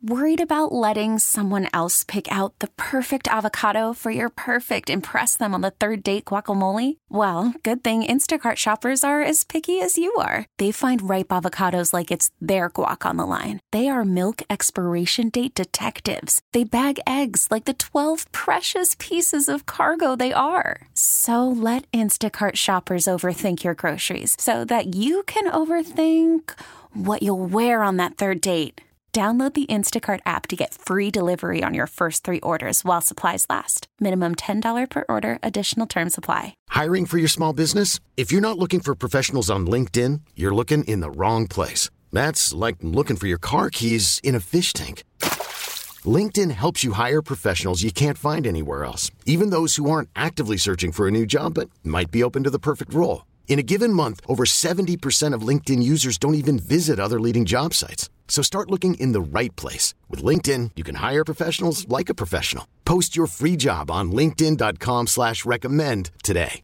Worried about letting someone else pick out the perfect avocado for your perfect impress them on the third date guacamole? Well, good thing Instacart shoppers are as picky as you are. They find ripe avocados like it's their guac on the line. They are milk expiration date detectives. They bag eggs like the 12 precious pieces of cargo they are. So let Instacart shoppers overthink your groceries so that you can overthink what you'll wear on that third date. Download the Instacart app to get free delivery on your first 3 orders while supplies last. Minimum $10 per order. Additional terms apply. Hiring for your small business? If you're not looking for professionals on LinkedIn, you're looking in the wrong place. That's like looking for your car keys in a fish tank. LinkedIn helps you hire professionals you can't find anywhere else, even those who aren't actively searching for a new job but might be open to the perfect role. In a given month, over 70% of LinkedIn users don't even visit other leading job sites. So start looking in the right place. With LinkedIn, you can hire professionals like a professional. Post your free job on linkedin.com/recommend today.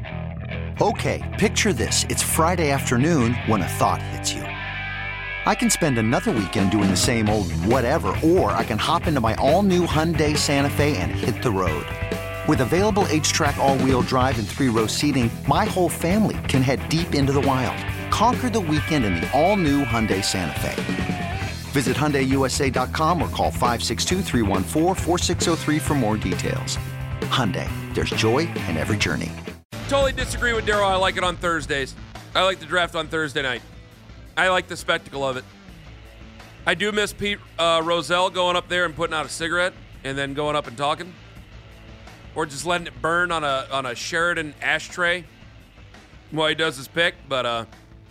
Okay, picture this. It's Friday afternoon when a thought hits you. I can spend another weekend doing the same old whatever, or I can hop into my all-new Hyundai Santa Fe and hit the road. With available H-Track all-wheel drive and 3-row seating, my whole family can head deep into the wild. Conquer the weekend in the all-new Hyundai Santa Fe. Visit HyundaiUSA.com or call 562-314-4603 for more details. Hyundai, there's joy in every journey. Totally disagree with Daryl. I like it on Thursdays. I like the draft on Thursday night. I like the spectacle of it. I do miss Pete Rozelle going up there and putting out a cigarette and then going up and talking. Or just letting it burn on a Sheridan ashtray while he does his pick. But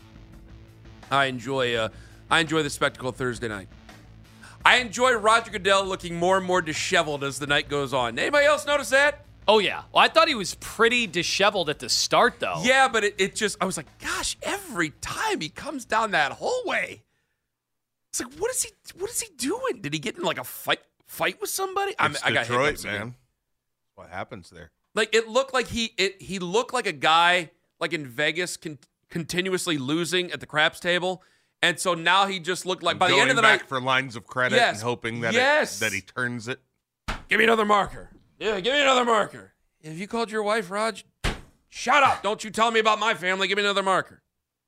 I enjoy the spectacle Thursday night. I enjoy Roger Goodell looking more and more disheveled as the night goes on. Anybody else notice that? Oh, yeah. Well, I thought he was pretty disheveled at the start, though. Yeah, but it just, I was like, gosh, every time he comes down that hallway, it's like, what is he doing? Did he get in like a fight with somebody? It's Detroit, man. What happens there? Like, it looked like he looked like a guy like in Vegas continuously losing at the craps table. And so now he just looked like, by the end of the night, for lines of credit and hoping that that he turns it. Give me another marker. Yeah, give me another marker. Have you called your wife, Raj? Shut up. Don't you tell me about my family. Give me another marker.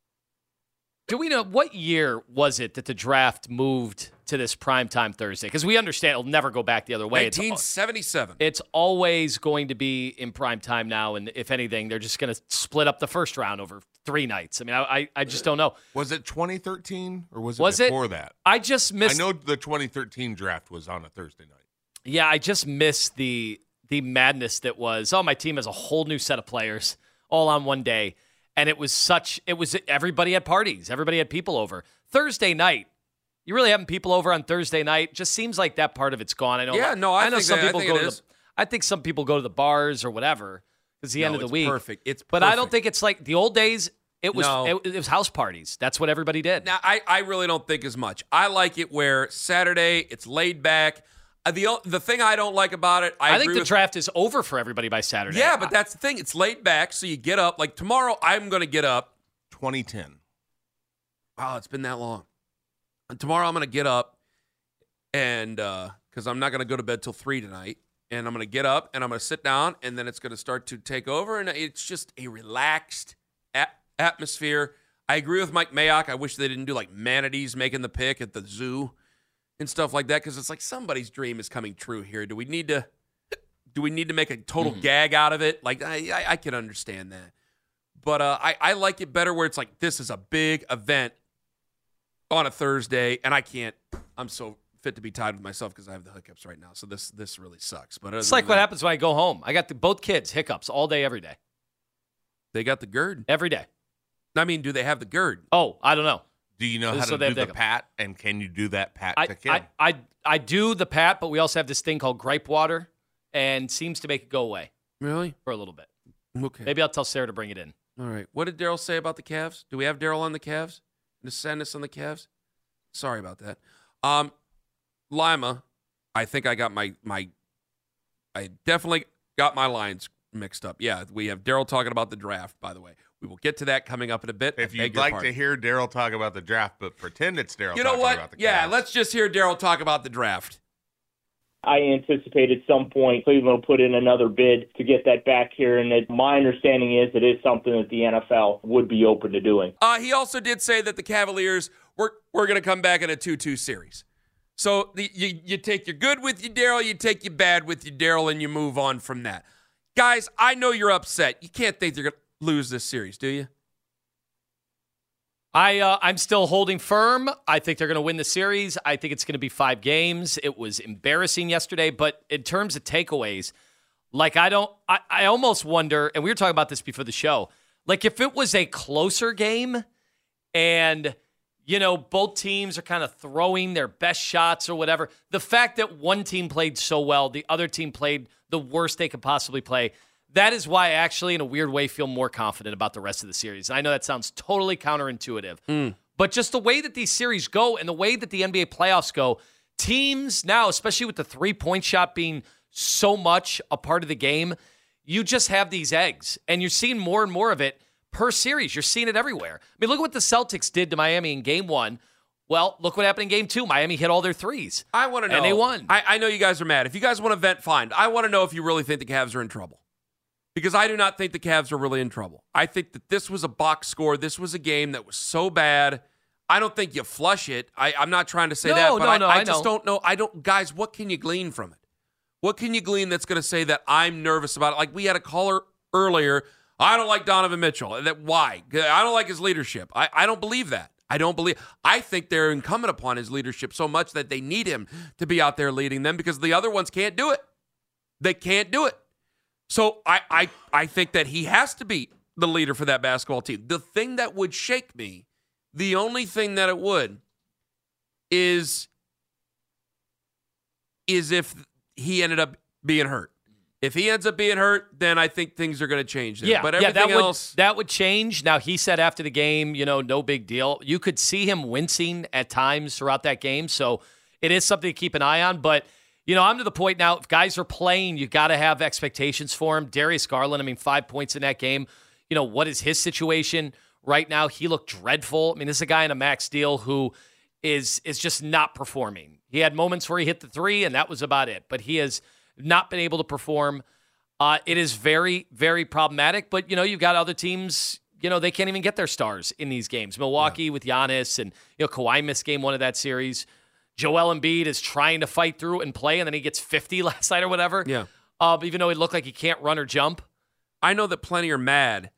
Do we know what year was it that the draft moved to this primetime Thursday? Because we understand it'll never go back the other way. 1977. It's always going to be in primetime now, and if anything, they're just going to split up the first round over 3 nights. I mean, I just don't know. Was it 2013 or was it before that? I just missed. I know the 2013 draft was on a Thursday night. Yeah, I just missed the madness that was, my team has a whole new set of players all on one day. And it was everybody had parties. Everybody had people over. Thursday night, you really having people over on Thursday night? Just seems like that part of it's gone. I know. Yeah, no, I know some people go to I think some people go to the bars or whatever. It's the end of the week. Perfect. It's perfect. But I don't think it's like the old days. It was house parties. That's what everybody did. Now, I really don't think as much. I like it where Saturday, it's laid back. The thing I don't like about it, I think the draft is over for everybody by Saturday. Yeah, but that's the thing. It's laid back, so you get up. Like tomorrow, I'm going to get up. 2010. Wow, it's been that long. And tomorrow, I'm going to get up, and because I'm not going to go to bed till 3 tonight, and I'm going to get up, and I'm going to sit down, and then it's going to start to take over, and it's just a relaxed atmosphere. I agree with Mike Mayock. I wish they didn't do like manatees making the pick at the zoo and stuff like that, because it's like somebody's dream is coming true here. Do we need to make a total gag out of it? Like I can understand that, but I like it better where it's like this is a big event on a Thursday, and I'm so fit to be tied with myself because I have the hiccups right now. So this really sucks. But it's like what happens when I go home. I got both kids hiccups all day, every day. They got the GERD every day. I mean, do they have the GERD? Oh, I don't know. Do you know how to do the pat, and can you do that pat to kid? I do the pat, but we also have this thing called gripe water, and seems to make it go away. Really? For a little bit. Okay. Maybe I'll tell Sarah to bring it in. All right. What did Daryl say about the Cavs? Do we have Daryl on the Cavs? To send us on the Cavs? Sorry about that. Lima, I think I got I definitely got my lines mixed up. Yeah, we have Daryl talking about the draft, by the way. We will get to that coming up in a bit. If you'd like to hear Daryl talk about the draft, but pretend it's Daryl talking about the Cavs. Yeah, let's just hear Daryl talk about the draft. I anticipate at some point Cleveland will put in another bid to get that back here, and my understanding is it is something that the NFL would be open to doing. He also did say that the Cavaliers were going to come back in a 2-2 series. So you take your good with you, Daryl, you take your bad with you, Daryl, and you move on from that. Guys, I know you're upset. You can't think they're going to lose this series, do you? I'm still holding firm. I think they're going to win the series. I think it's going to be 5 games. It was embarrassing yesterday, but in terms of takeaways, like I almost wonder, and we were talking about this before the show, like if it was a closer game and, both teams are kind of throwing their best shots or whatever, the fact that one team played so well, the other team played the worst they could possibly play, that is why I actually, in a weird way, feel more confident about the rest of the series. And I know that sounds totally counterintuitive, but just the way that these series go and the way that the NBA playoffs go, teams now, especially with the three-point shot being so much a part of the game, you just have these eggs. And you're seeing more and more of it per series. You're seeing it everywhere. I mean, look at what the Celtics did to Miami in Game 1. Well, look what happened in Game 2. Miami hit all their threes. I want to know. And they won. I know you guys are mad. If you guys want to vent, fine. I want to know if you really think the Cavs are in trouble. Because I do not think the Cavs are really in trouble. I think that this was a box score. This was a game that was so bad. I don't think you flush it. I'm not trying to say that, but I just don't know. Guys, what can you glean from it? What can you glean that's going to say that I'm nervous about it? Like we had a caller earlier, I don't like Donovan Mitchell. Why? I don't like his leadership. I don't believe that. I think they're incumbent upon his leadership so much that they need him to be out there leading them because the other ones can't do it. They can't do it. So I think that he has to be the leader for that basketball team. The thing that would shake me, the only thing that it would, is if he ended up being hurt. If he ends up being hurt, then I think things are going to change there. Yeah, but everything else... that would change. Now, he said after the game, no big deal. You could see him wincing at times throughout that game, so it is something to keep an eye on, but... I'm to the point now, if guys are playing, you got to have expectations for him. Darius Garland, 5 points in that game. What is his situation right now? He looked dreadful. This is a guy in a max deal who is just not performing. He had moments where he hit the three, and that was about it. But he has not been able to perform. It is very, very problematic. But, you've got other teams, they can't even get their stars in these games. Milwaukee with Giannis and, Kawhi missed game 1 of that series. Joel Embiid is trying to fight through and play, and then he gets 50 last night or whatever. Yeah. Even though it looked like he can't run or jump. I know that plenty are mad,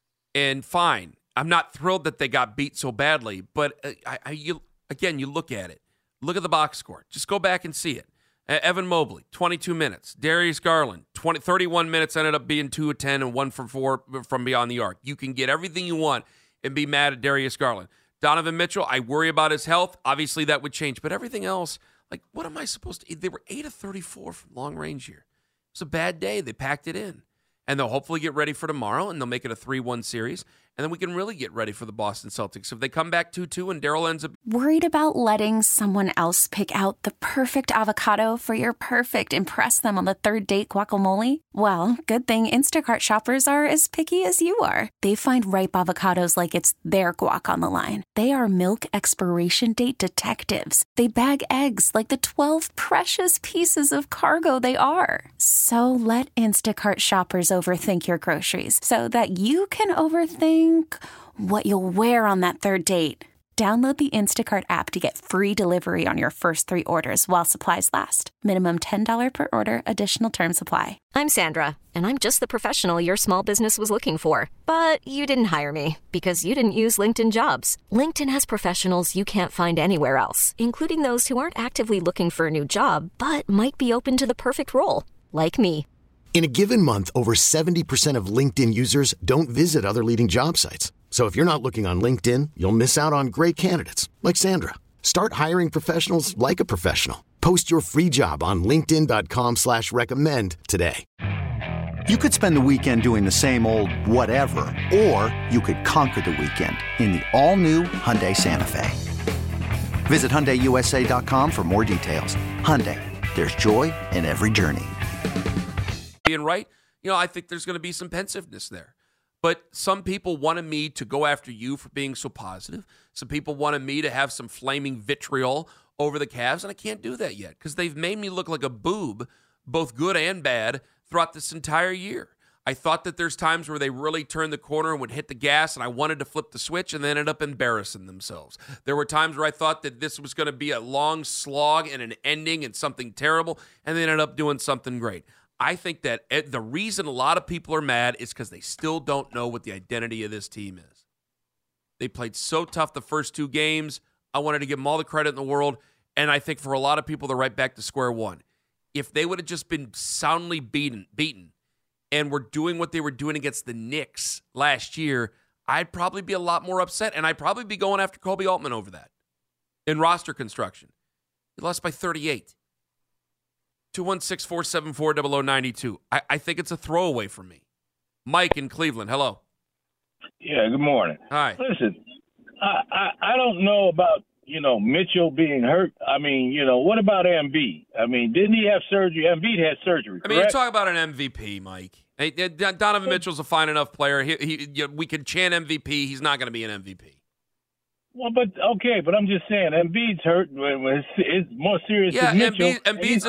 and fine. I'm not thrilled that they got beat so badly, but you look at it. Look at the box score. Just go back and see it. Evan Mobley, 22 minutes. Darius Garland, 31 minutes, ended up being 2 of 10 and 1 for 4 from beyond the arc. You can get everything you want and be mad at Darius Garland. Donovan Mitchell, I worry about his health. Obviously, that would change. But everything else, like, what am I supposed to... They were 8 of 34 from long range here. It was a bad day. They packed it in. And they'll hopefully get ready for tomorrow, and they'll make it a 3-1 series. And then we can really get ready for the Boston Celtics. If they come back 2-2 and Daryl ends up... Worried about letting someone else pick out the perfect avocado for your perfect impress them on the third date guacamole? Well, good thing Instacart shoppers are as picky as you are. They find ripe avocados like it's their guac on the line. They are milk expiration date detectives. They bag eggs like the 12 precious pieces of cargo they are. So let Instacart shoppers overthink your groceries so that you can overthink what you'll wear on that third date. Download the Instacart app to get free delivery on your first 3 orders while supplies last. Minimum $10 per order. Additional terms apply. I'm Sandra, and I'm just the professional your small business was looking for. But you didn't hire me because you didn't use LinkedIn Jobs. LinkedIn has professionals you can't find anywhere else, including those who aren't actively looking for a new job, but might be open to the perfect role, like me. In a given month, over 70% of LinkedIn users don't visit other leading job sites. So if you're not looking on LinkedIn, you'll miss out on great candidates like Sandra. Start hiring professionals like a professional. Post your free job on linkedin.com/recommend today. You could spend the weekend doing the same old whatever, or you could conquer the weekend in the all-new Hyundai Santa Fe. Visit HyundaiUSA.com for more details. Hyundai, there's joy in every journey. Being right, I think there's going to be some pensiveness there. But some people wanted me to go after you for being so positive. Some people wanted me to have some flaming vitriol over the Cavs, and I can't do that yet because they've made me look like a boob, both good and bad, throughout this entire year. I thought that there's times where they really turned the corner and would hit the gas, and I wanted to flip the switch, and they ended up embarrassing themselves. There were times where I thought that this was going to be a long slog and an ending and something terrible, and they ended up doing something great. I think that the reason a lot of people are mad is because they still don't know what the identity of this team is. They played so tough the first 2 games. I wanted to give them all the credit in the world, and I think for a lot of people, they're right back to square one. If they would have just been soundly beaten, and were doing what they were doing against the Knicks last year, I'd probably be a lot more upset, and I'd probably be going after Kobe Altman over that in roster construction. He lost by 38. 216-474-0092. I think it's a throwaway for me. Mike in Cleveland, hello. Yeah, good morning. Hi. Listen, I don't know about, Mitchell being hurt. I mean, what about Embiid? I mean, didn't he have surgery? Embiid had surgery, correct? I mean, you're talking about an MVP, Mike. Hey, Donovan Mitchell's a fine enough player. We can chant MVP. He's not going to be an MVP. Well, but I'm just saying, Embiid's hurt. It's more serious than Mitchell. Embiid's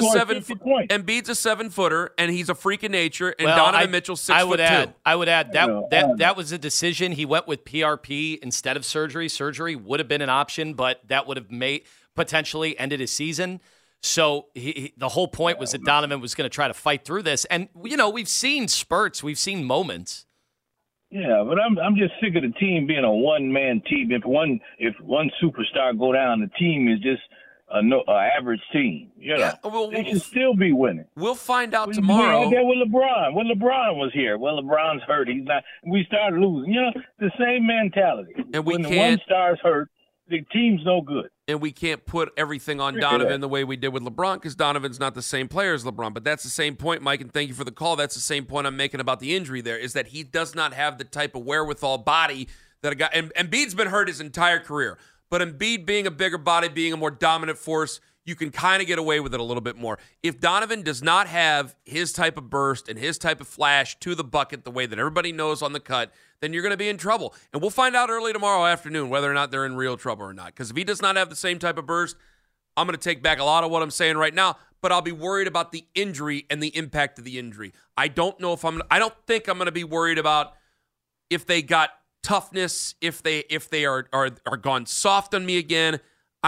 a 7-footer, and he's a freak of nature. And Donovan Mitchell's 6'2". I would add that was a decision. He went with PRP instead of surgery. Surgery would have been an option, but that would have potentially ended his season. So the whole point was that Donovan was going to try to fight through this. And we've seen spurts, we've seen moments. Yeah, but I'm just sick of the team being a one-man team. If one superstar go down, the team is just an average team. They should still be winning. We'll find out tomorrow. We had that with LeBron. When LeBron was here, LeBron's hurt. He's not. We started losing. The same mentality. And when the one star's hurt, the team's no good. And we can't put everything on Donovan the way we did with LeBron because Donovan's not the same player as LeBron. But that's the same point, Mike, and thank you for the call. That's the same point I'm making about the injury there, is that he does not have the type of wherewithal body that a guy – and Embiid's been hurt his entire career. But Embiid being a bigger body, being a more dominant force, you can kind of get away with it a little bit more. If Donovan does not have his type of burst and his type of flash to the bucket the way that everybody knows on the cut, then you're going to be in trouble. And we'll find out early tomorrow afternoon whether or not they're in real trouble or not. Because if he does not have the same type of burst, I'm going to take back a lot of what I'm saying right now, but I'll be worried about the injury and the impact of the injury. I don't think I'm going to be worried about if they got toughness, if they are gone soft on me again.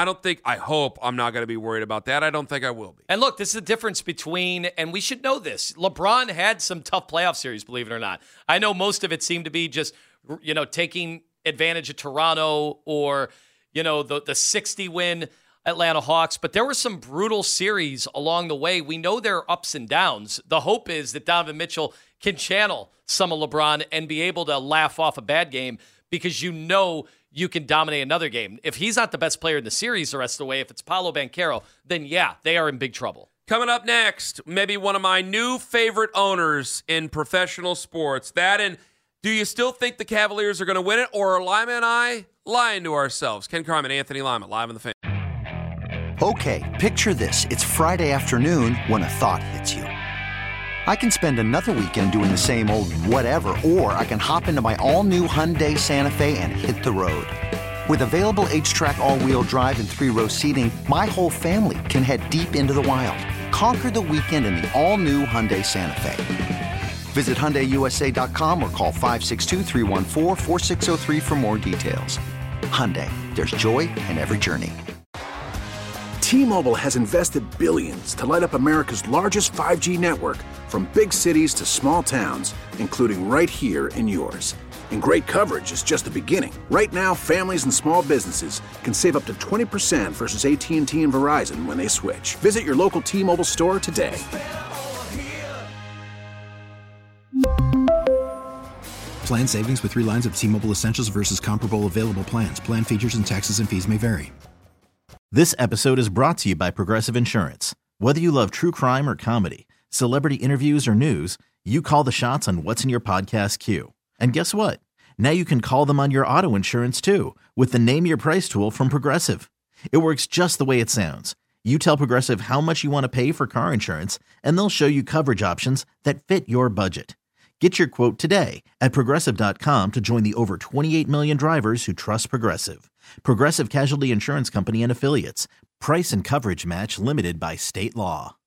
I hope I'm not going to be worried about that. I don't think I will be. And look, this is the difference between, and we should know this, LeBron had some tough playoff series, believe it or not. I know most of it seemed to be just, taking advantage of Toronto or, the 60-win Atlanta Hawks, but there were some brutal series along the way. We know there are ups and downs. The hope is that Donovan Mitchell can channel some of LeBron and be able to laugh off a bad game because you can dominate another game. If he's not the best player in the series the rest of the way, if it's Paolo Banchero, then yeah, they are in big trouble. Coming up next, maybe one of my new favorite owners in professional sports. That and do you still think the Cavaliers are going to win it, or are Lima and I lying to ourselves? Ken Carman, Anthony Lima, live on the Fan. Okay, picture this. It's Friday afternoon when a thought hits you. I can spend another weekend doing the same old whatever, or I can hop into my all-new Hyundai Santa Fe and hit the road. With available H-Track all-wheel drive and 3-row seating, my whole family can head deep into the wild. Conquer the weekend in the all-new Hyundai Santa Fe. Visit HyundaiUSA.com or call 562-314-4603 for more details. Hyundai, there's joy in every journey. T-Mobile has invested billions to light up America's largest 5G network, from big cities to small towns, including right here in yours. And great coverage is just the beginning. Right now, families and small businesses can save up to 20% versus AT&T and Verizon when they switch. Visit your local T-Mobile store today. Plan savings with 3 lines of T-Mobile Essentials versus comparable available plans. Plan features and taxes and fees may vary. This episode is brought to you by Progressive Insurance. Whether you love true crime or comedy, celebrity interviews or news, you call the shots on what's in your podcast queue. And guess what? Now you can call them on your auto insurance too with the Name Your Price tool from Progressive. It works just the way it sounds. You tell Progressive how much you want to pay for car insurance, and they'll show you coverage options that fit your budget. Get your quote today at Progressive.com to join the over 28 million drivers who trust Progressive. Progressive Casualty Insurance Company and Affiliates. Price and coverage match limited by state law.